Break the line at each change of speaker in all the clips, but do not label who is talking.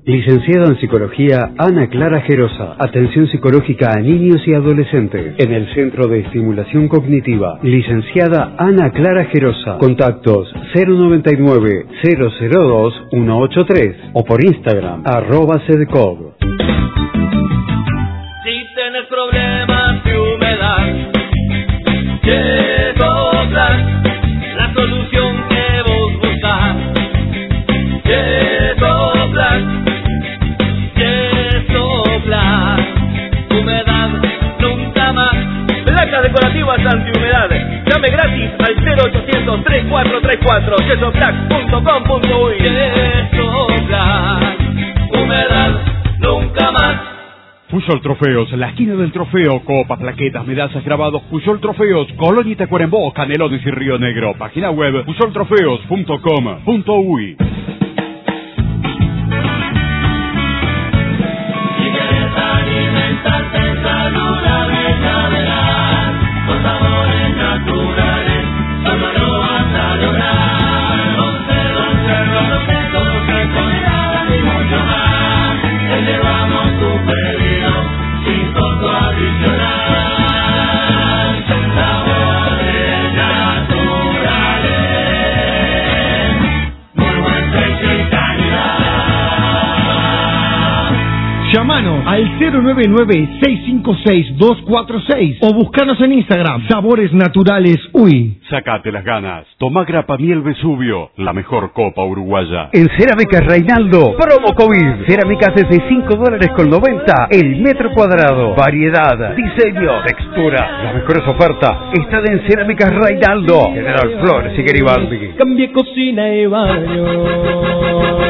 Licenciada en Psicología Ana Clara Gerosa. Atención psicológica a niños y adolescentes. En el Centro de Estimulación Cognitiva. Licenciada Ana Clara Gerosa. Contactos 099-002-183 o por Instagram @cedcog.
Si tienes problemas de humedad, Yesoplas, la solución que vos buscás. Yesoplas, Yesoplas, humedad nunca más. Placas decorativas antihumedad. Llame gratis al 0800-3434 yesoplax.com.uy. Yesoplas, humedad nunca más.
Puyol Trofeos, la esquina del trofeo, copas, plaquetas, medallas, grabados. Puyol Trofeos, Colón y Tacuarembó, Canelones y Río Negro. Página web puyoltrofeos.com.uy.
Si quieres alimentarte saludable, ya verás, con sabores naturales, solo lo vas a lograr. Dulce, dulce con y mucho más. Te llevamos tu pedido sin costo adicional. Sabores naturales, muy buen precio y calidad.
Llámanos al 099-656-246 o buscanos en Instagram, Sabores Naturales UI.
Sacate las ganas. Tomá grapa miel Vesubio, la mejor copa uruguaya.
En Cerámicas Reinaldo, promo COVID. Cerámicas desde $5.90 el metro cuadrado. Variedad, diseño, textura. Las mejores ofertas están en Cerámicas Reinaldo. General Flores y Garibaldi.
Cambie cocina y baño.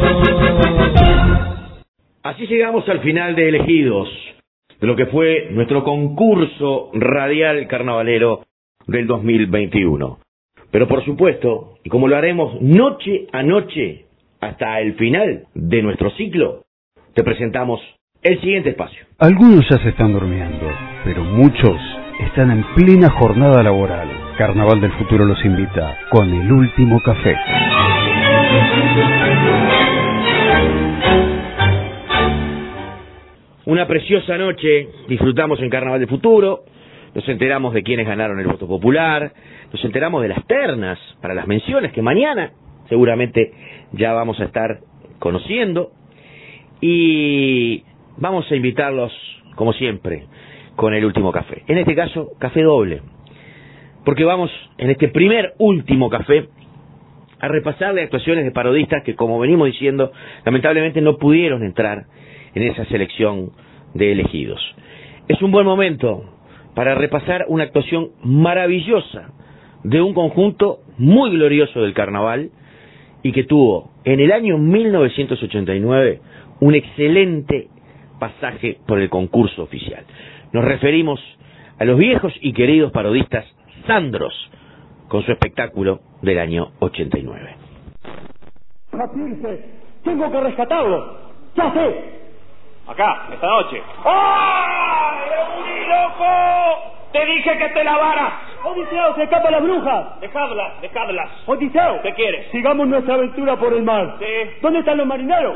Así llegamos al final de Elegidos, de lo que fue nuestro concurso radial carnavalero del 2021. Pero por supuesto, y como lo haremos noche a noche hasta el final de nuestro ciclo, te presentamos el siguiente espacio.
Algunos ya se están durmiendo, pero muchos están en plena jornada laboral. Carnaval del Futuro los invita con el último café.
Una preciosa noche disfrutamos en Carnaval del Futuro, nos enteramos de quiénes ganaron el voto popular, nos enteramos de las ternas para las menciones que mañana seguramente ya vamos a estar conociendo, y vamos a invitarlos, como siempre, con el último café. En este caso, café doble, porque vamos en este primer último café a repasar las actuaciones de parodistas que, como venimos diciendo, lamentablemente no pudieron entrar en esa selección de elegidos. Es un buen momento para repasar una actuación maravillosa de un conjunto muy glorioso del carnaval y que tuvo en el año 1989 un excelente pasaje por el concurso oficial. Nos referimos a los viejos y queridos parodistas Sandros, con su espectáculo del año 89.
Batirse, tengo que rescatarlo. Ya sé.
Acá, esta noche. ¡Ay, Euriloco! Te dije que te lavaras.
Odiseo, se escapan las brujas.
Dejadlas.
Odiseo,
¿Qué quieres?
sigamos nuestra aventura por el mar.
Sí.
¿Dónde están los marineros?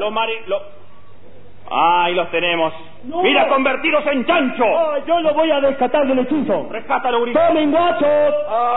Ahí los tenemos.
No.
Mira, convertidos en chancho.
Oh, yo lo voy a rescatar del hechizo.
Rescátalo, Euriloco.
¡Tomen, guachos!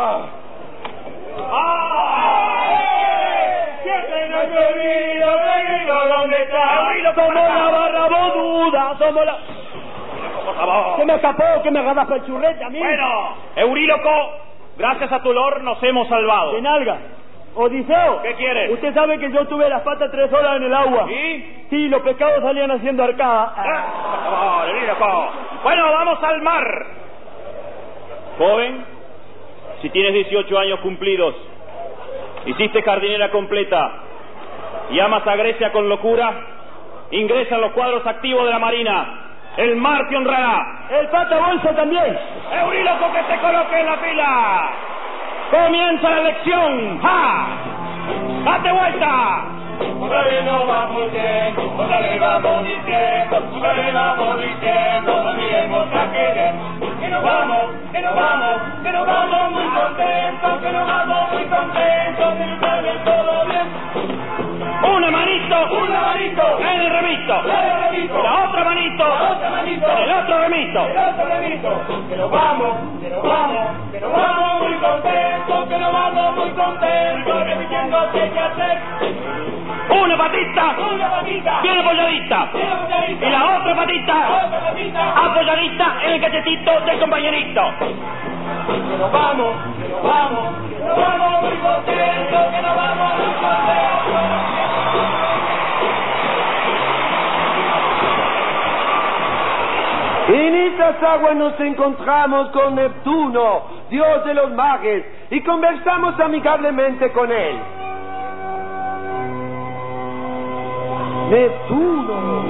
¡Siempre no he bebido, ¿dónde está?
Somos la barra boduda, somos la...
Por favor.
¿Qué me escapó? ¿Que me agarras por el churrete a mí?
Bueno, Euríloco, gracias a tu olor nos hemos salvado.
¡De nalga! Odiseo,
¿Qué quieres?
Usted sabe que yo tuve las patas 3 horas en el agua.
¿Y?
Sí, los pescados salían haciendo arcada.
Por favor, Euríloco. Bueno, vamos al mar. Joven, si tienes 18 años cumplidos, hiciste jardinera completa y amas a Grecia con locura, ingresa en los cuadros activos de la Marina. El mar te honrará.
El pata bolsa también.
Euríloco, que te coloque en la fila. Comienza la lección. ¡Ja! ¡Date vuelta!
Por ahí no vamos bien, por ahí vamos diciendo, por ahí vamos diciendo, no miremos a querer. Que nos vamos, que nos vamos, que nos vamos muy contentos, que nos vamos muy contentos, que nos sale todo bien.
¡Un amarito!
¡Un amarito!
¡En el remito. La otra manito. El otro remito.
Que nos vamos muy contentos, que nos vamos muy contentos, repitiendo que hay que hacer.
Una patita bien apoyadita y la otra patita apoyadita en el cachetito del compañerito.
Que nos vamos muy contentos, que nos vamos muy contentos.
En estas aguas nos encontramos con Neptuno, dios de los mares, y conversamos amigablemente con él. Neptuno.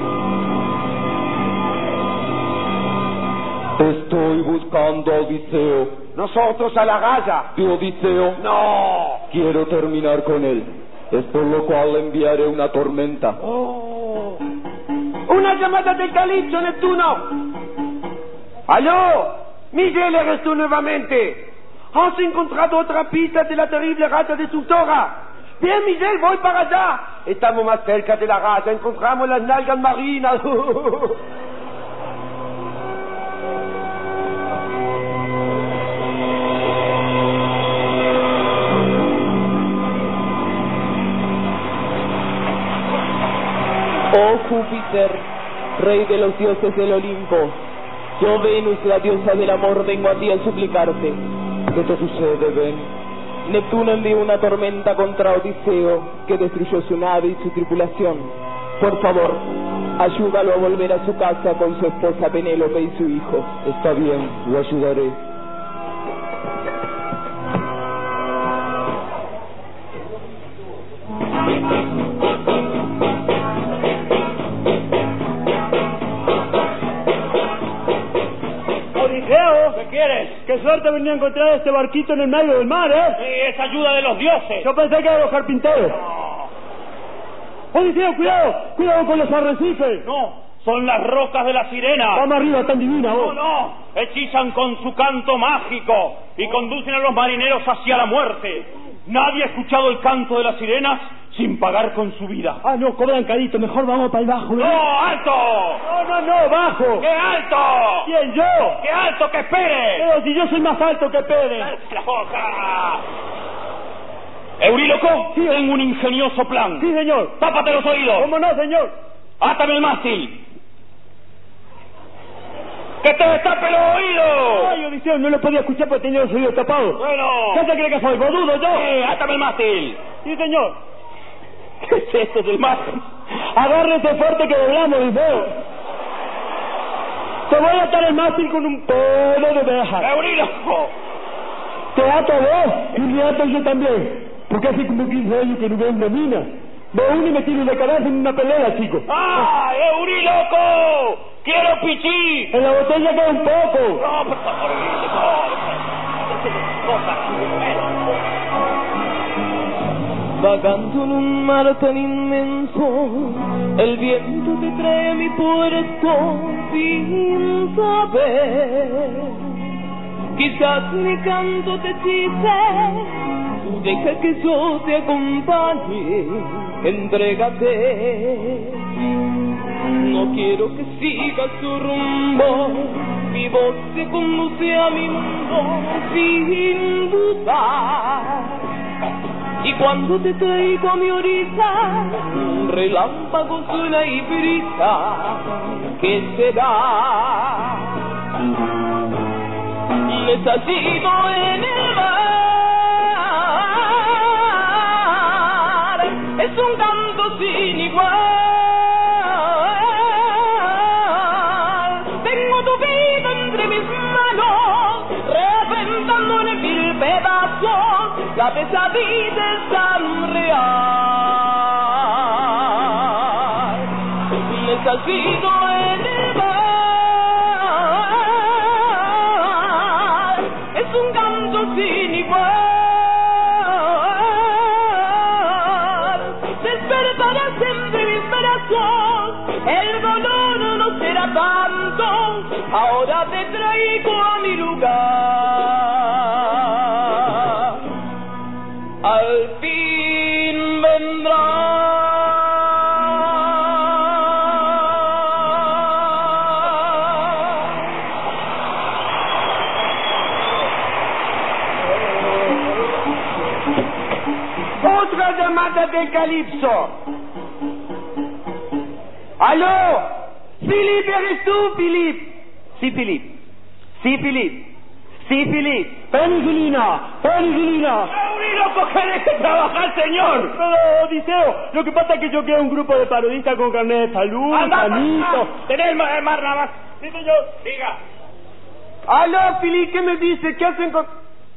Estoy buscando a Odiseo.
Nosotros a la galla.
¿Y Odiseo?
No.
Quiero terminar con él. Es por lo cual enviaré una tormenta.
Oh. Una llamada de Calipso, Neptuno. ¡Aló! Miguel, eres tú nuevamente. Has encontrado otra pista de la terrible rata destructora. Bien, Miguel, voy para allá. Estamos más cerca de la rata. Encontramos las nalgas marinas.
Oh Júpiter, rey de los dioses del Olimpo, yo Venus, la diosa del amor, vengo a ti a suplicarte.
¿Qué te sucede, Ven?
Neptuno envió una tormenta contra Odiseo que destruyó su nave y su tripulación. Por favor, ayúdalo a volver a su casa con su esposa Penélope y su hijo.
Está bien, lo ayudaré.
¿Qué quieres? Qué suerte venía a encontrar este barquito en el medio del mar, ¿eh?
Sí, es ayuda de los dioses.
Yo pensé que eran los carpinteros. Odiseo, cuidado con los arrecifes.
No, son las rocas de la sirena.
Vamos arriba, tan divina vos.
No, hechizan con su canto mágico y conducen a los marineros hacia la muerte. Nadie ha escuchado el canto de las sirenas sin pagar con su vida.
Ah, no, cobran carito, mejor vamos para el bajo, ¿verdad?
¡No, alto!
No, bajo.
¡Qué alto!
¿Quién, yo?
¡Qué alto, que espere!
Pero si yo soy más alto que Pérez.
¡La boca! Euríloco,
sí,
tengo un ingenioso plan.
Sí, señor.
Tápate los oídos.
¿Cómo no, señor?
Átame el mástil. ¡Que te destape los oídos!
Ay, Odiseo, no lo podía escuchar porque tenía los oídos tapados.
Bueno.
¿Qué te cree que soy, boludo, yo?
Sí, átame el mástil.
Sí, señor.
¿Qué es esto del mástil?
Agárrese fuerte que doblamos, Odiseo. Te voy a atar el mástil con un pedo de oveja.
¡Euríloco!
Te ato vos y me ato yo también. Porque hace como 15 años que no veo una mina. Me uno y me tiro de cabeza en una pelea, chico.
¡Ah, Euríloco! ¡Quiero pichí!
En la botella queda un poco.
No, por favor,
Vagando en un mar tan inmenso, el viento te trae a mi puerto sin saber. Quizás mi canto te hechice, tú deja que yo te acompañe, entrégate. No quiero que sigas tu rumbo, mi voz te conduce a mi mundo sin dudar. Y cuando te traigo a mi orilla, un relámpago suena y brilla. ¿Qué será? Necesito en el mar, es un canto sin igual. Tengo tu vida entre mis manos, reventando en mil pedazos. La pesadilla es tan real. Necesito en el mar, es un canto sin igual. Despertarás entre mis brazos, el dolor no será tanto. Ahora te traigo a mi lugar. Al fin vendrá.
llamada del calipso. ¿Aló? Philip, ¿eres tú, Philip? Sí, Philip. Sí, Philip. Sí, Philip.
Penicilina.
¡Loco, que deje trabajar, señor!
Pero, Odiseo, lo que pasa es que yo quiero un grupo de parodistas con carnet de salud, sanito.
¡Tenés mar nada más!
Sí, señor.
Diga. ¿Aló, Philip? ¿Qué me dice? ¿Qué hacen con...?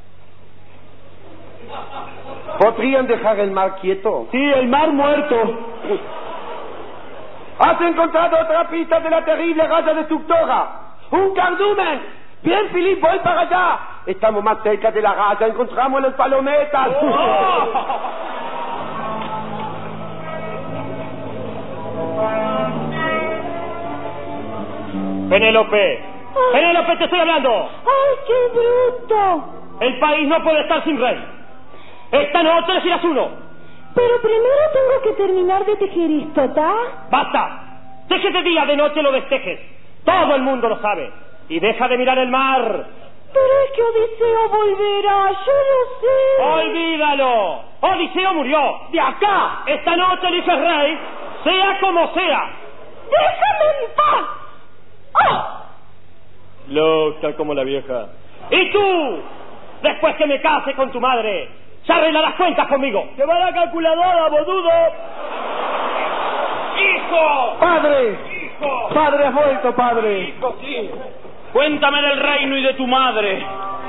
¿Podrían dejar el mar quieto?
Sí, el mar muerto.
¿Has encontrado otra pista de la terrible raya destructora? ¡Un cardumen! Bien, Philip, voy para allá. Estamos más cerca de la raya, encontramos las palometas.
Penélope, Penélope, te estoy hablando.
¡Ay, qué bruto!
El país no puede estar sin rey. Esta noche elegirás uno.
Pero primero tengo que terminar de tejer esto, ¿tá?
¡Basta! Teje de día, de noche lo destejes. Todo el mundo lo sabe. Y deja de mirar el mar.
Pero es que Odiseo volverá, yo lo sé.
¡Olvídalo! Odiseo murió. ¡De acá! Esta noche eliges rey, sea como sea.
¡Déjame en paz! ¡Ah!
Loca como la vieja. ¿Y tú? Después que me case con tu madre, ya arreglarás cuentas conmigo.
¡Se va la calculadora, bodudo!
¡Hijo!
¡Padre!
¡Hijo!
¡Padre, has vuelto, padre!
¡Hijo, sí! Cuéntame del reino y de tu madre.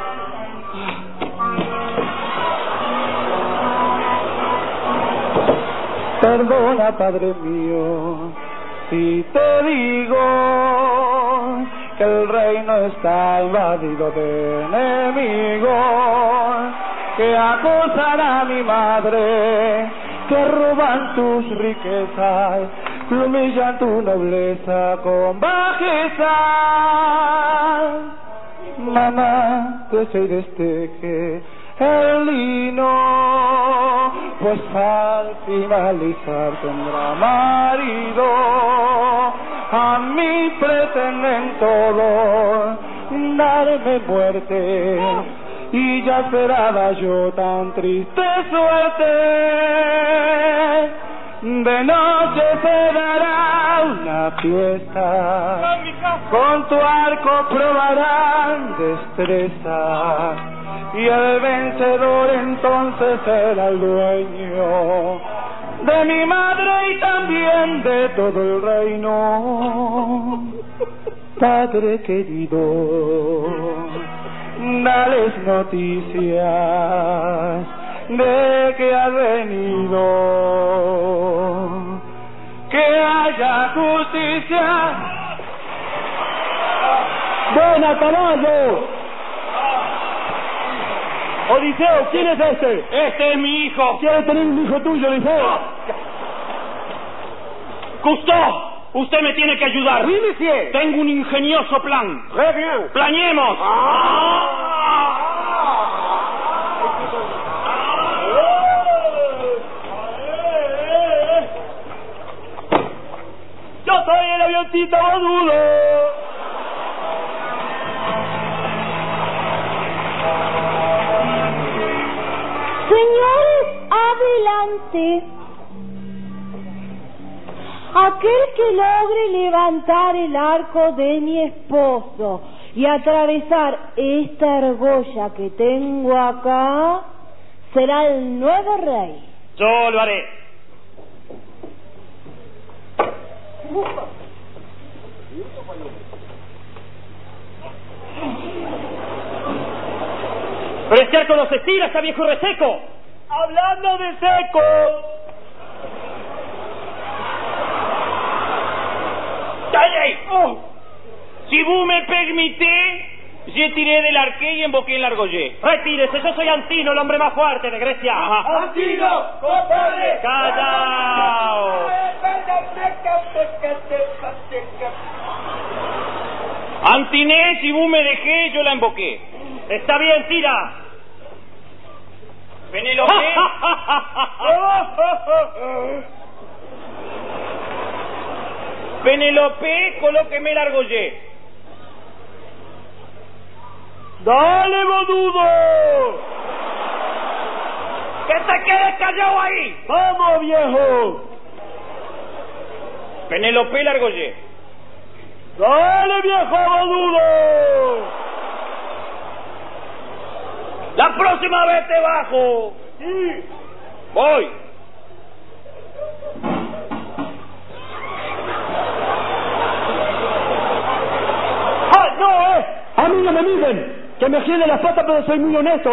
Perdona, Padre mío, si te digo que el reino está invadido de enemigos que acosan a mi madre, que roban tus riquezas, que humillan tu nobleza con bajeza. Mamá, que se desteje el lino, pues al finalizar tendrá marido. A mí pretenden todo darme muerte, y ya será yo tan triste suerte. De noche se dará una fiesta, con tu arco probarán destreza, y el vencedor entonces será el dueño de mi madre y también de todo el reino. Padre querido, dales noticias de que ha venido, que haya justicia.
¡Buena, caballo! Odiseo, ¿quién es este?
Este es mi hijo.
¿Quieres tener un hijo tuyo, Odiseo?
Cousteau, usted me tiene que ayudar.
Oui, monsieur.
Tengo un ingenioso plan.
Très bien.
¡Planeemos!
¡Yo soy el avioncito bodudo!
Señores, adelante. Aquel que logre levantar el arco de mi esposo y atravesar esta argolla que tengo acá, será el nuevo rey.
Yo lo haré. Pero este arco no se estira, está viejo y reseco.
Hablando de seco.
¡Calle! Si vous me permitez, je tiré del arqué y emboqué en la argollé. Retírese, yo soy Antino, el hombre más fuerte de Grecia.
¡Antino! ¡Compadre!
¡Callao! Antiné, si vous me dejé, yo la emboqué. Está bien, tira. Penélope. Penélope, colóqueme el argollé.
¡Dale, bodudo!
¡Que te quedes callado ahí!
¡Vamos, viejo!
Penelope Largoyé.
¡Dale, viejo boludo!
La próxima vez te bajo.
Sí.
Voy.
¡Ah, no, A mí no me miden. Que me giren las patas, pero soy muy honesto,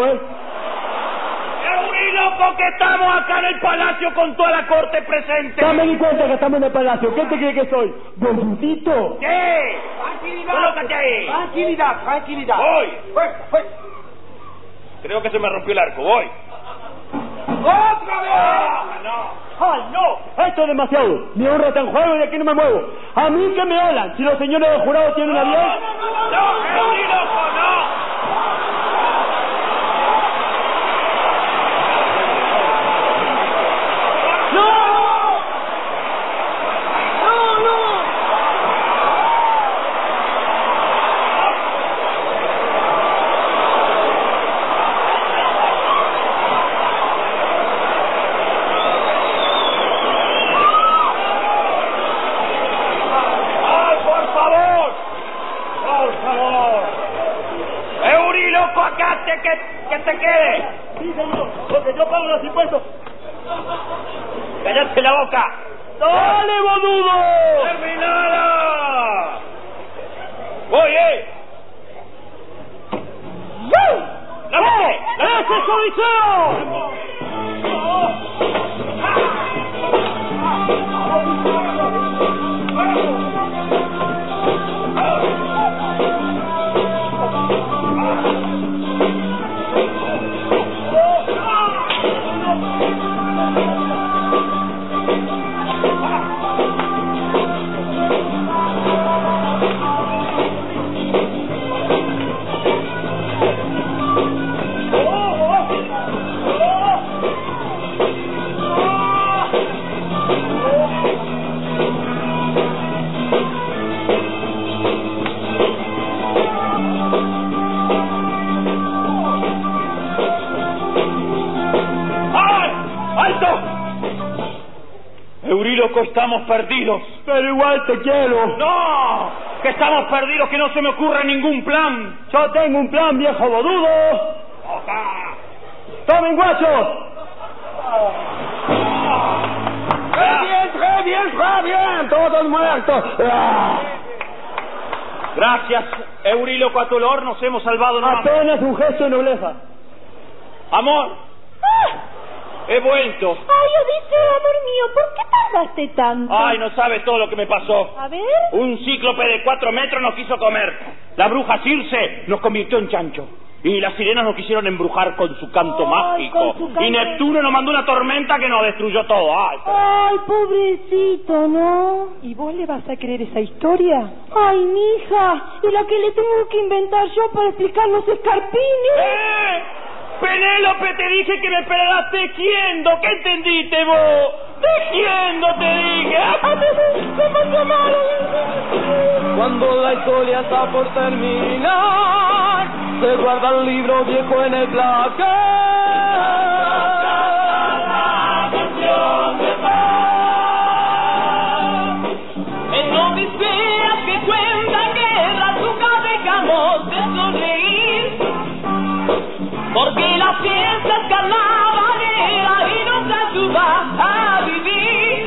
Euríloco, que estamos acá en el palacio con toda la corte presente.
Ya me di cuenta que estamos en el palacio. ¿Qué te cree que soy? ¿Boludito?
¿Qué?
Tranquilidad.
Colócate ahí.
Tranquilidad.
Voy.
Creo que se me rompió el arco. Voy.
¡Otra vez!
No.
¡Ay, no! Esto es demasiado. Mi honra está en juego y de aquí no me muevo. A mí que me hablan. Si los señores del jurado tienen a bien.
¡No, Euríloco, no! ¡Que te quede!
Sí, señor, porque yo pago los impuestos.
¡Cállate la boca!
¡Dale, boludo!
¡Terminala! ¡Voy,
¡Ese es Odiseo!
Euríloco, estamos perdidos.
Pero igual te quiero.
¡No! ¡Que estamos perdidos, que no se me ocurre ningún plan!
Yo tengo un plan, viejo boludo. ¡Tomen, guachos! ¡Re bien! ¡Todos muertos!
Gracias, Euríloco, a tu olor nos hemos salvado nuevamente.
Apenas un gesto de nobleza.
Amor. He vuelto.
Ay, Odiseo, amor mío, ¿por qué tardaste tanto?
Ay, no sabes todo lo que me pasó.
A ver.
Un cíclope de 4 metros nos quiso comer. La bruja Circe nos convirtió en chancho. Y las sirenas nos quisieron embrujar con su canto mágico. Y Neptuno nos mandó una tormenta que nos destruyó todo.
Ay, pobrecito, ¿no?
¿Y vos le vas a creer esa historia?
Ay, mija, y la que le tengo que inventar yo para explicar los escarpines.
Penélope, te dije que me esperarás tejiendo. ¿Qué entendiste vos? Tejiendo, te dije.
Cuando la historia está por terminar, se guarda el libro viejo en el placar.
En Odisea que cuentan guerras nunca dejamos de sonreír, porque la fiesta es carnavalera y nos ayuda a vivir.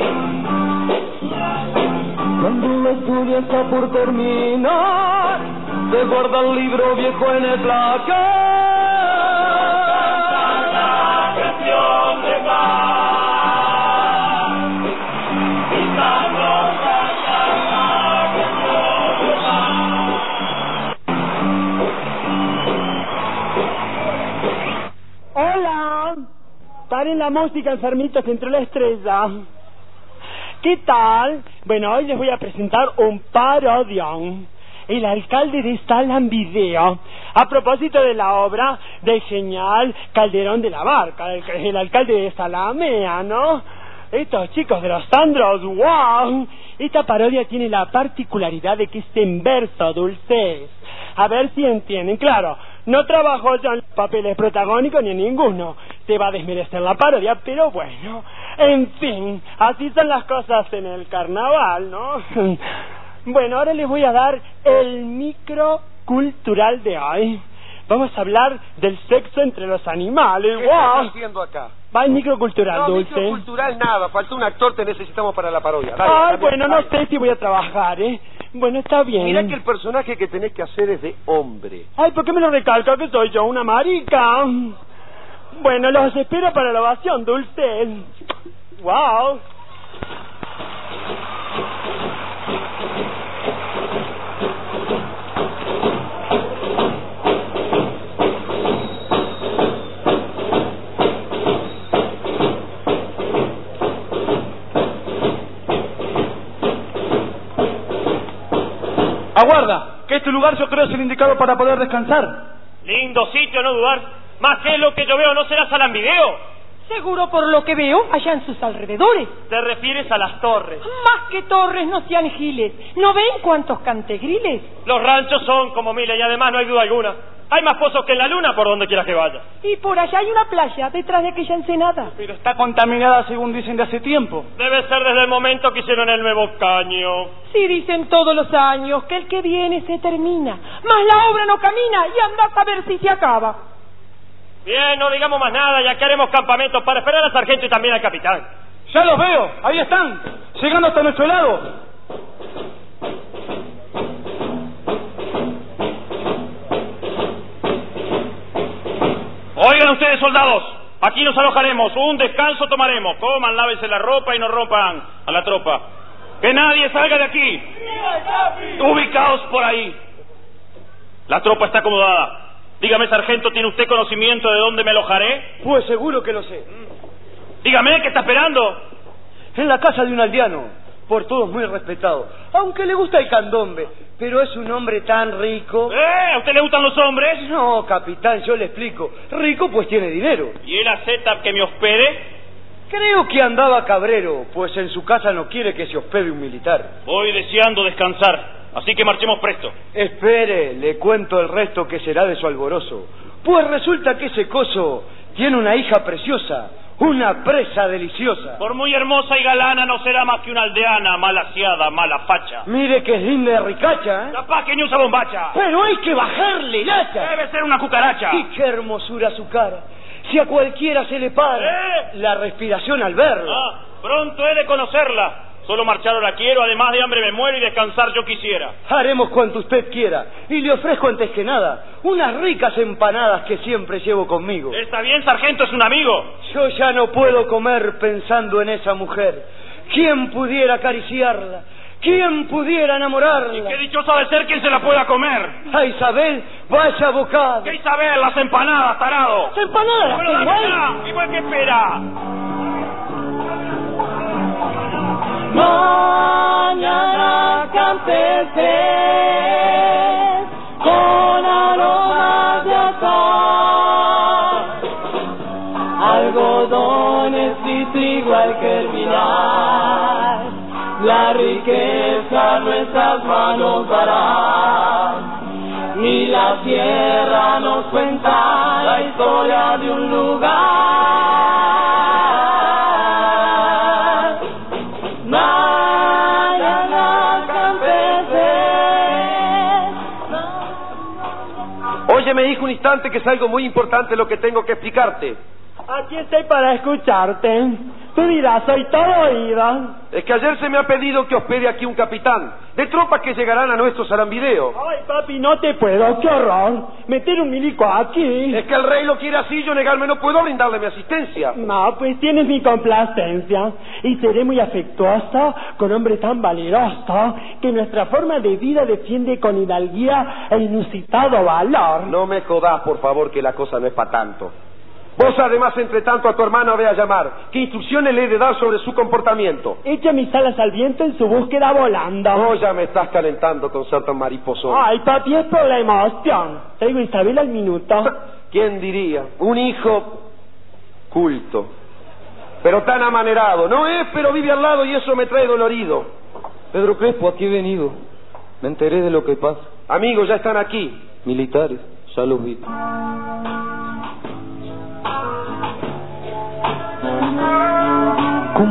Cuando la historia está por terminar, se guarda el libro viejo en el placar.
La canción de paz, gritando la canción de paz.
Hola, paren la música, enfermitos, entre la estrella. ¿Qué tal? Bueno, hoy les voy a presentar un parodión. El alcalde de Salam Video. A propósito de la obra del genial Calderón de la Barca, el alcalde de Salamea, ¿no? Estos chicos de los Sandros, wow. Esta parodia tiene la particularidad de que es en verso, dulces. A ver si entienden. Claro, no trabajo yo en papeles protagónicos ni en ninguno. te va a desmerecer la parodia, pero bueno, en fin, así son las cosas en el carnaval, ¿no? Bueno, ahora les voy a dar el micro cultural de hoy. Vamos a hablar del sexo entre los animales.
¿Qué estás haciendo acá?
Va el microcultural,
no,
Dulce.
Microcultural nada, falta un actor, te necesitamos para la parodia. Dale,
ay, bueno, no sé si voy a trabajar, ¿eh? Bueno, está bien.
Mirá que el personaje que tenés que hacer es de hombre.
Ay, ¿por qué me lo recalca que soy yo, una marica? Bueno, los espero para la ovación, Dulce. Wow.
Aguarda, que este lugar yo creo es el indicado para poder descansar.
Lindo sitio, no dudar. Más que lo que yo veo, ¿no será Salambideo?
Seguro por lo que veo allá en sus alrededores.
Te refieres a las torres.
Más que torres, no sean giles. ¿No ven cuántos cantegriles?
Los ranchos son como miles y además no hay duda alguna. Hay más pozos que en la luna por donde quieras que vayas.
Y por allá hay una playa, detrás de aquella ensenada.
Pero está contaminada según dicen de hace tiempo.
Debe ser desde el momento que hicieron el nuevo caño.
Sí, dicen todos los años que el que viene se termina. Mas la obra no camina y anda a ver si se acaba.
Bien, no digamos más nada, ya que haremos campamentos para esperar al sargento y también al capitán.
Ya los veo, ahí están, llegando hasta nuestro lado.
Oigan ustedes, soldados, aquí nos alojaremos, un descanso tomaremos. Coman, lávense la ropa y no rompan a la tropa. Que nadie salga de aquí. Ubicaos por ahí. La tropa está acomodada. Dígame, sargento, ¿tiene usted conocimiento de dónde me alojaré?
Pues seguro que lo sé.
Dígame, ¿qué está esperando?
En la casa de un aldeano, por todos muy respetado. Aunque le gusta el candombe, pero es un hombre tan rico.
¿A usted le gustan los hombres?
No, capitán, yo le explico. Rico pues tiene dinero.
¿Y él acepta que me hospede?
Creo que andaba cabrero, pues en su casa no quiere que se hospede un militar.
Voy deseando descansar. Así que marchemos presto.
Espere, le cuento el resto que será de su alborozo. Pues resulta que ese coso tiene una hija preciosa, una presa deliciosa.
Por muy hermosa y galana no será más que una aldeana, mal aseada, mala facha.
Mire que es linda de ricacha, ¿eh?
Capaz que ni usa bombacha.
Pero hay que bajarle el hacha.
Debe ser una cucaracha.
Y qué hermosura su cara. Si a cualquiera se le para la respiración al verla.
Pronto he de conocerla. Solo marchar ahora quiero, además de hambre me muero y descansar yo quisiera.
Haremos cuanto usted quiera, y le ofrezco antes que nada unas ricas empanadas que siempre llevo conmigo.
Está bien, sargento, es un amigo.
Yo ya no puedo comer pensando en esa mujer. ¿Quién pudiera acariciarla? ¿Quién pudiera enamorarla?
Y qué dichosa de ser quien se la pueda comer.
A Isabel, vaya bocado.
¿Qué Isabel? Las empanadas, tarado.
¿Las empanadas?
Bueno, dame, igual que espera.
Mañana campeses con aromas de azahar, algodones y trigo al germinar, la riqueza nuestras manos dará, y la tierra nos cuenta la historia de un lugar.
Óyeme, hijo, un instante, que es algo muy importante lo que tengo que explicarte.
Aquí estoy para escucharte. Tú dirás, soy todo oído.
Es que ayer se me ha pedido que hospede aquí un capitán de tropas que llegarán a nuestro Salambideo.
Ay, papi, no te puedo, qué horror. Meter un milico aquí.
Es que el rey lo quiere así, yo negarme no puedo, brindarle mi asistencia.
No, pues tienes mi complacencia. Y seré muy afectuoso con hombre tan valeroso que nuestra forma de vida defiende con hidalguía e inusitado valor.
No me jodas, por favor, que la cosa no es para tanto. Vos además, entre tanto, a tu hermano ve a llamar. ¿Qué instrucciones le he de dar sobre su comportamiento?
Echa mis alas al viento en su búsqueda volando.
No, ya me estás calentando con ser tan mariposón.
Ay, papi, es por la emoción. Traigo Isabel al minuto.
¿Quién diría? Un hijo culto, pero tan amanerado. No es, pero vive al lado y eso me trae dolorido.
Pedro Crespo, aquí he venido. Me enteré de lo que pasa.
Amigos, ya están aquí.
Militares, ya los vi.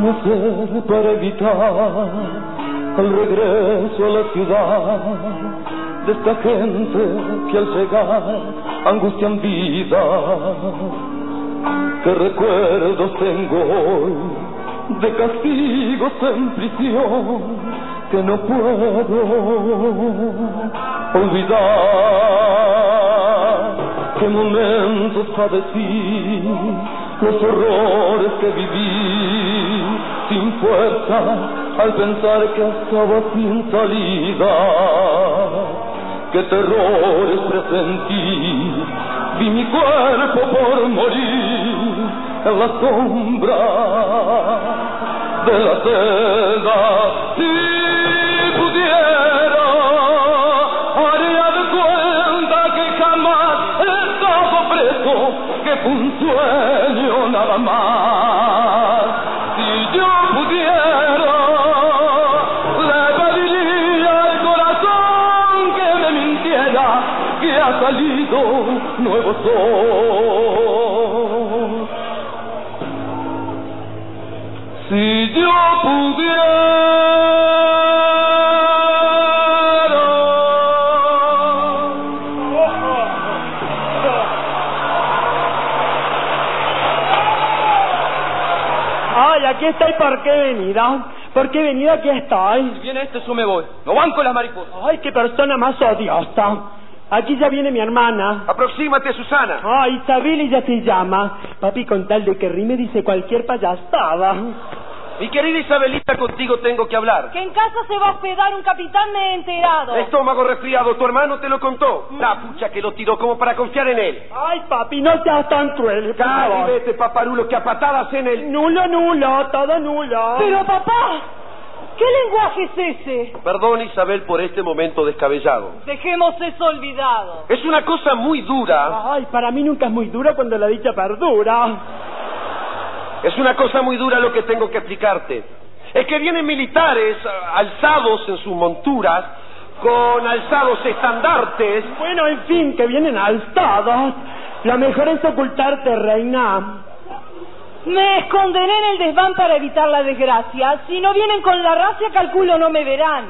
¿Cómo hacer para evitar el regreso a la ciudad de esta gente que al llegar angustian vida? ¿Qué recuerdos tengo hoy de castigos en prisión que no puedo olvidar? ¿Qué momentos padecí, los horrores que viví sin fuerza al pensar que estaba sin salida? ¿Qué terrores presentí? Vi mi cuerpo por morir en la sombra de la celda. Si pudiera, haría de cuenta que jamás he estado preso, que fue un sueño nada más. Si yo pudiera, le pediría al corazón que me mintiera, que ha salido nuevo sol. Si yo pudiera.
Ay, aquí estoy, ¿por qué venida? ¿Por qué venida? Aquí estoy.
Si viene yo me voy. No banco las mariposas.
Ay, qué persona más odiosa. Aquí ya viene mi hermana.
Aproxímate, Susana.
Ay, Isabel, ella se llama. Papi, con tal de que rime, dice cualquier payasada.
Mi querida Isabelita, contigo tengo que hablar.
Que en casa se va a hospedar un capitán, me he enterado.
Estómago resfriado, tu hermano te lo contó. La pucha que lo tiró como para confiar en él.
Ay, papi, no seas tan cruel.
Cállate, vete, paparulo, que a patadas en el...
Nulo, nulo, todo nulo.
Pero, papá, ¿qué lenguaje es ese?
Perdón, Isabel, por este momento descabellado.
Dejemos eso olvidado.
Es una cosa muy dura.
Ay, para mí nunca es muy dura cuando la dicha perdura.
Es una cosa muy dura lo que tengo que explicarte. Es que vienen militares alzados en sus monturas, con alzados estandartes.
Bueno, en fin, que vienen alzados. Lo mejor es ocultarte, reina.
Me esconderé en el desván para evitar la desgracia. Si no vienen con la racia, calculo no me verán.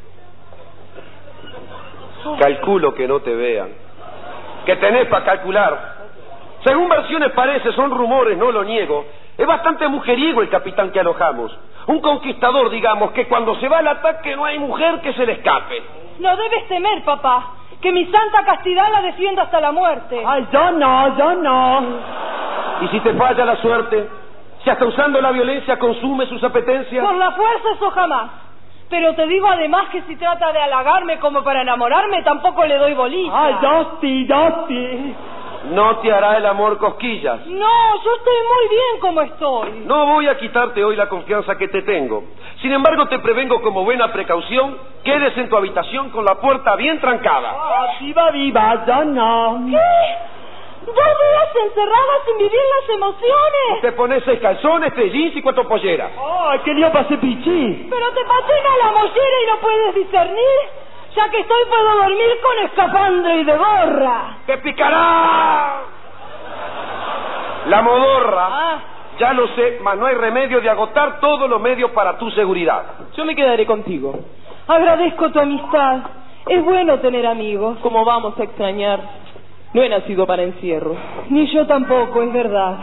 Calculo que no te vean. ¿Qué tenés para calcular? Según versiones parece, son rumores, no lo niego. Es bastante mujeriego el capitán que alojamos. Un conquistador, digamos, que cuando se va al ataque no hay mujer que se le escape.
No debes temer, papá, que mi santa castidad la defienda hasta la muerte.
Ay, yo no.
¿Y si te falla la suerte? Si hasta usando la violencia consume sus apetencias.
Por la fuerza eso jamás. Pero te digo además que si trata de halagarme como para enamorarme, tampoco le doy bolilla.
Ay, Dosti.
No te hará el amor cosquillas.
No, yo estoy muy bien como estoy.
No voy a quitarte hoy la confianza que te tengo. Sin embargo, te prevengo como buena precaución, quedes en tu habitación con la puerta bien trancada.
Ah, viva, yo no.
¿Qué? 2 días encerrada sin vivir las emociones.
Te pones 6 calzones, 3 jeans y 4 polleras.
Ay, qué lío pasé pichí.
Pero te patina la mollera y no puedes discernir. Ya que estoy, puedo dormir con escafandra y de gorra.
¡Te picará! La modorra. Ya lo sé, mas no hay remedio de agotar todos los medios para tu seguridad.
Yo me quedaré contigo.
Agradezco tu amistad. Es bueno tener amigos.
¿Cómo vamos a extrañar? No he nacido para encierro.
Ni yo tampoco, es verdad.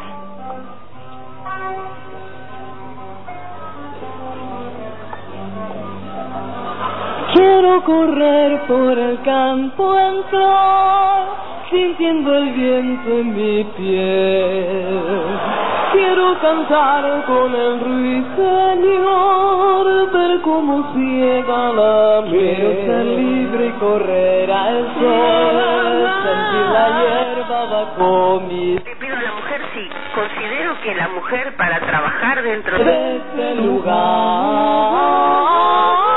Quiero correr por el campo en flor, sintiendo el viento en mi piel. Quiero cantar con el ruiseñor, ver cómo ciega la miel. Quiero ser libre y correr al sol, sentir la hierba bajo mis...
Te pido a la mujer, sí. Considero que la mujer para trabajar dentro
de este lugar.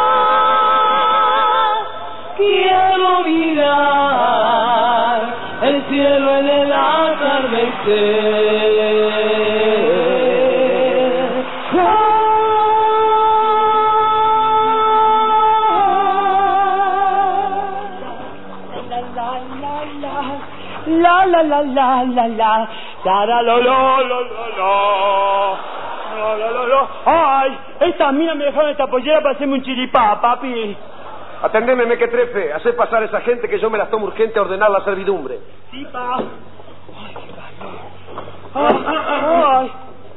Quiero mirar el cielo en el atardecer. La la la la la la la la la la la la la
Ay, estas minas me dejaron esta pollera para hacerme un chiripá, papi.
Atendeme, mequetrefe. Hacé pasar a esa gente que yo me las tomo urgente a ordenar la servidumbre.
Sí, pa. Ay.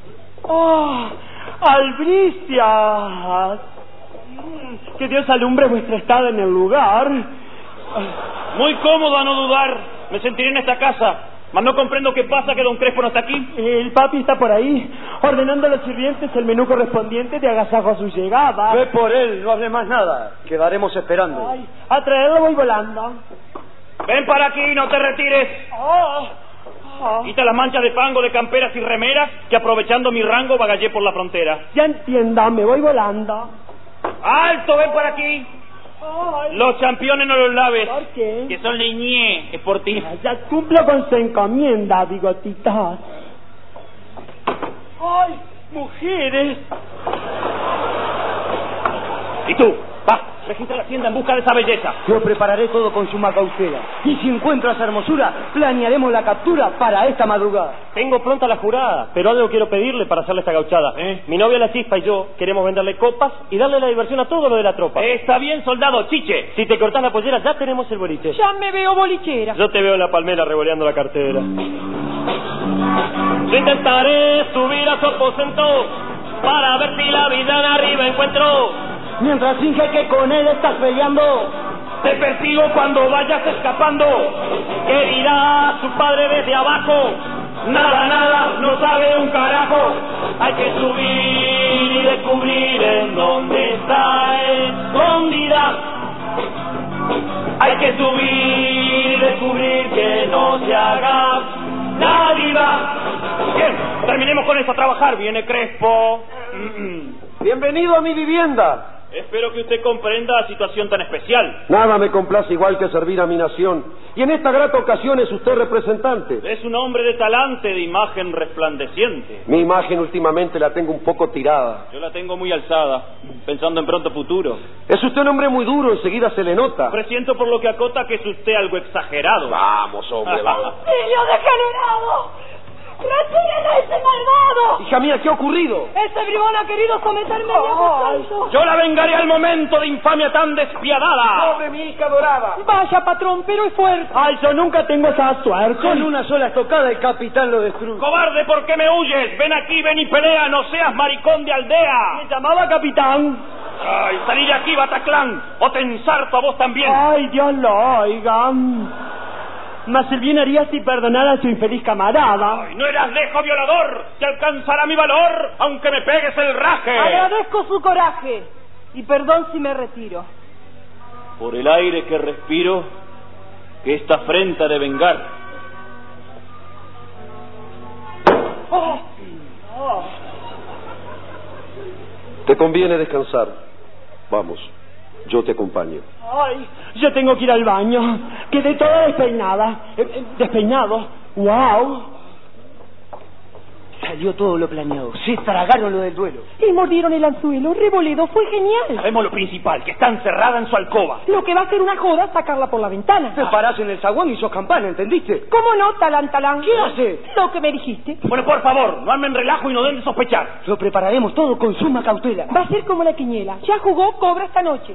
Albricias. Que Dios alumbre vuestra estada en el lugar.
Muy cómodo, a no dudar. Me sentiré en esta casa. Mas no comprendo qué pasa que don Crespo no está aquí.
El papi está por ahí, ordenando a los sirvientes el menú correspondiente de agasajo a su llegada.
Ve por él, no hable más nada. Quedaremos esperando.
Ay, a traerlo voy volando.
Ven para aquí, no te retires. Quita las manchas de fango de camperas y remeras, que aprovechando mi rango bagallé por la frontera.
Ya entienda, me voy volando.
¡Alto, ven por aquí! Los championes no los laves.
¿Por qué?
Que son leñé, es por ti.
Ya cumplo con su encomienda, bigotitas. ¡Ay, mujeres!
¿Y tú? Va, registra la hacienda en busca de esa belleza.
Yo prepararé todo con suma cautela. Y si encuentro esa hermosura, planearemos la captura para esta madrugada.
Tengo pronta la jurada, pero algo quiero pedirle para hacerle esta gauchada. Mi novia la Chispa y yo queremos venderle copas y darle la diversión a todo lo de la tropa. Está bien, soldado, chiche. Si te cortás la pollera, ya tenemos el boliche.
Ya me veo bolichera.
Yo te veo en la palmera revoleando la cartera. Yo intentaré subir a su aposento para ver si la vida de arriba encuentro.
Mientras finge que con él estás peleando,
te persigo cuando vayas escapando. ¿Qué dirá su padre desde abajo? Nada, no sabe un carajo. Hay que subir y descubrir en dónde está escondida. Hay que subir y descubrir que no se haga la viva. Bien, terminemos con esto a trabajar. Viene Crespo.
Bienvenido a mi vivienda.
Espero que usted comprenda la situación tan especial.
Nada me complace igual que servir a mi nación. Y en esta grata ocasión es usted representante.
Es un hombre de talante, de imagen resplandeciente.
Mi imagen últimamente la tengo un poco tirada.
Yo la tengo muy alzada, pensando en pronto futuro.
Es usted un hombre muy duro, enseguida se le nota.
Presiento por lo que acota que es usted algo exagerado.
Vamos, hombre, vamos.
¡Niño degenerado! ¡Retiren a ese malvado!
Hija mía, ¿qué ha ocurrido?
Ese bribón ha querido someterme a mi aposento.
Yo la vengaré al momento de infamia tan despiadada.
¡Pobre mi hija dorada!
Vaya, patrón, pero es fuerte.
Ay, yo nunca tengo esa suerte.
con una sola estocada el capitán lo destruye.
¡Cobarde, ¿por qué me huyes? Ven aquí, ven y pelea, no seas maricón de aldea.
Me llamaba capitán.
Ay, salí de aquí, Bataclán, o te ensarto a vos también.
Ay, Dios lo oiga. Mas el bien haría si perdonara a su infeliz camarada.
Ay, no eras lejos, violador. Te alcanzará mi valor, aunque me pegues el raje.
Agradezco su coraje y perdón si me retiro.
Por el aire que respiro, que esta afrenta de vengar.
Te conviene descansar. Vamos, yo te acompaño.
Ay, yo tengo que ir al baño. Quedé toda despeinada. Despeinado. ¡Wow!
Salió todo lo planeado. Se tragaron lo del duelo.
Y mordieron el anzuelo. Revoledo fue genial.
Sabemos lo principal, que está encerrada en su alcoba.
Lo que va a ser una joda sacarla por la ventana.
Te parás en el zaguán y sos campana, ¿entendiste?
¿Cómo no, talán?
¿Qué hace?
Lo que me dijiste.
Bueno, por favor, no armen relajo y no den de sospechar.
Lo prepararemos todo con suma cautela.
Va a ser como la quiniela. Ya jugó, cobra esta noche.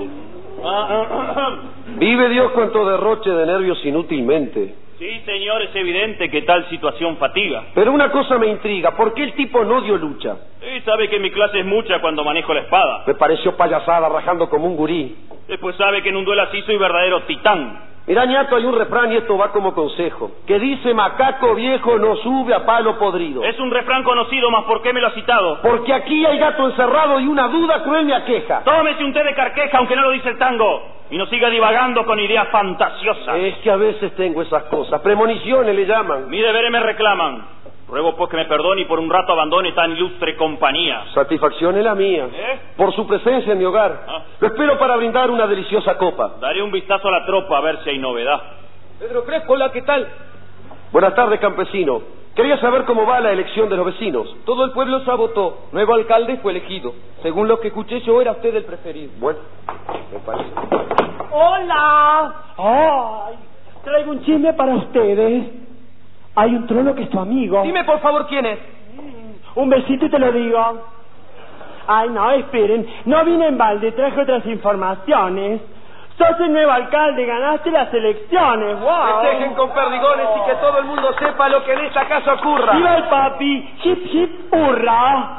Vive Dios cuanto derroche de nervios inútilmente.
Sí, señor, es evidente que tal situación fatiga.
Pero una cosa me intriga, ¿por qué el tipo no dio lucha?
Sí, sabe que mi clase es mucha cuando manejo la espada.
Me pareció payasada, rajando como un gurí.
Después sabe que en un duelo así soy verdadero titán.
Mirá, ñato, hay un refrán y esto va como consejo, que dice: macaco viejo no sube a palo podrido.
Es un refrán conocido, mas ¿por qué me lo ha citado?
Porque aquí hay gato encerrado y una duda cruel me aqueja.
Tómese un té de carqueja, aunque no lo dice el tango, y no siga divagando con ideas fantasiosas.
Es que a veces tengo esas cosas, premoniciones le llaman.
Mi deberes me reclaman. Ruego pues que me perdone y por un rato abandone tan ilustre compañía.
Satisfacción es la mía, por su presencia en mi hogar. Lo espero para brindar una deliciosa copa.
Daré un vistazo a la tropa a ver si hay novedad.
Pedro Crespo, hola, ¿qué tal?
Buenas tardes, campesino. Quería saber cómo va la elección de los vecinos.
Todo el pueblo se votó. Nuevo alcalde fue elegido. Según lo que escuché yo, era usted el preferido.
Bueno, me parece.
¡Hola! ¡Ay! Traigo un chisme para ustedes. Hay un trono que es tu amigo.
Dime por favor quién es.
Un besito y te lo digo. Ay, no, esperen. No vine en balde, traje otras informaciones. Sos el nuevo alcalde, ganaste las elecciones. ¡Wow!
Festejen con perdigones y que todo el mundo sepa lo que en esta casa ocurra.
¡Viva el papi! ¡Hip, hip, hurra!